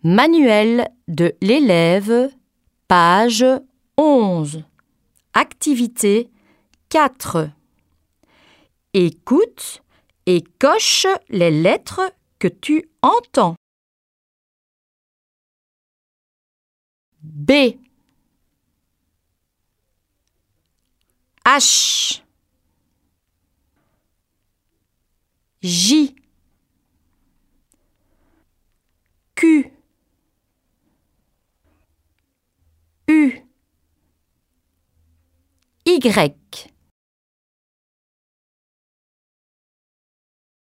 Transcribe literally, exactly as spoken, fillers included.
Manuel de l'élève, page onze. Activité quatre. Écoute et coche les lettres que tu entends. B, H, J, Q, U, Y.